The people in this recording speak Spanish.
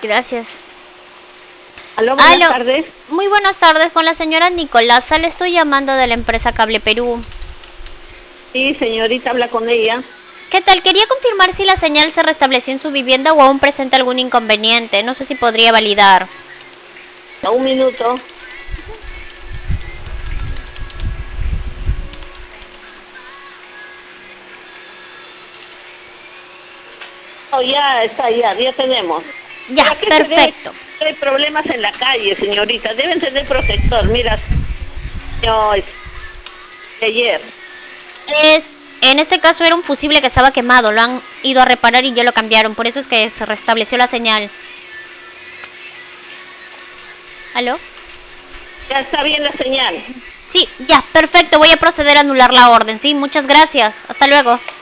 Gracias. Aló, buenas Aló. tardes. Muy buenas tardes, con la señora Nicolasa. Le estoy llamando de la empresa Cable Perú. Sí, señorita, habla con ella. ¿Qué tal? Quería confirmar si la señal se restableció en su vivienda o aún presenta algún inconveniente. No sé si podría validar. Un minuto. Oh, ya está, ya tenemos. Ya, ¿Pero a qué se debe? perfecto. Hay problemas en la calle, señorita. Deben tener protector. Mira, no, es de ayer. En este caso era un fusible que estaba quemado. Lo han ido a reparar y ya lo cambiaron. Por eso es que se restableció la señal. ¿Aló? Ya está bien la señal. Sí, ya, perfecto. Voy a proceder a anular la orden. Sí, muchas gracias. Hasta luego.